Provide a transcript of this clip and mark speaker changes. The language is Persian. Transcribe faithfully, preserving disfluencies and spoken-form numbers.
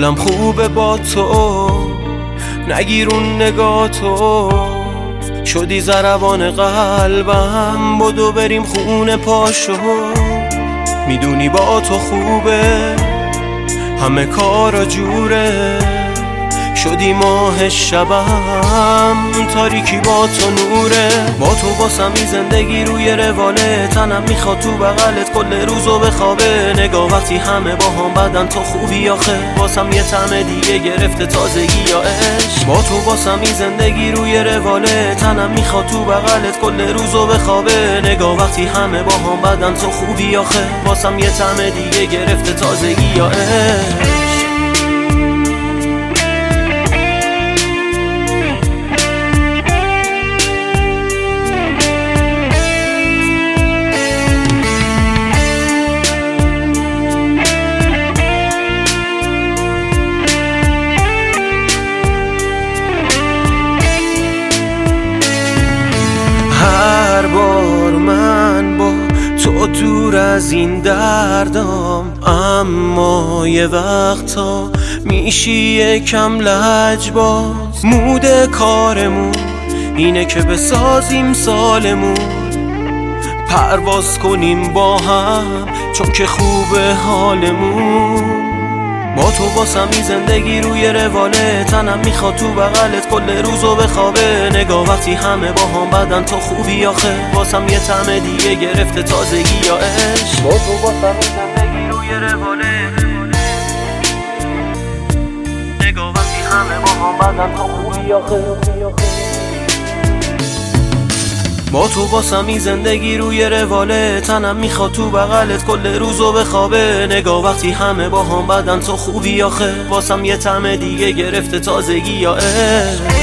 Speaker 1: حالم خوبه با تو، نگیرون نگاه تو شدی ضربان قلبم. بدو بریم خونه پاشو، میدونی با تو خوبه همه کارا جوره. شدی ماه شبم، تاریکی با تو نوره. با تو باسمی زندگی روی رواله، تنم میخواد تو بغلت کل روزو بخوابه. نگاه وقتی همه با هم بدن تو خوبی آخه، باسم یه طعم دیگه گرفته تازگی یا عشق. با تو باسمی زندگی روی رواله، تنم میخواد تو بغلت کل روزو بخوابه. نگاه وقتی همه با هم بدن تو خوبی آخه، باسم یه طعم دیگه گرفته تازگی یا عشق. هر بار من با تو دور از این دردام، اما یه وقتا میشی یکم لجباز. مود کارمون اینه که بسازیم سالمون، پرواز کنیم با هم چون که خوبه حالمون. با تو باسمی زندگی روی رواله، تنم میخواد تو بغلت کل روزو بخوابه. نگاه وقتی همه با هم بدن تو خوبی آخه، باسم یه طعم دیگه گرفته تازگی یا عشق. با تو باسمی زندگی روی رواله، نگاه وقتی همه با هم بدن تو خوبی آخه. با تو باسمی زندگی روی رواله، تنم میخواد تو بغلت کل روزو بخوابه. نگاه وقتی همه با هم بدن تو خوبی آخه، باسم یه طعم دیگه گرفته تازگی یا عشق.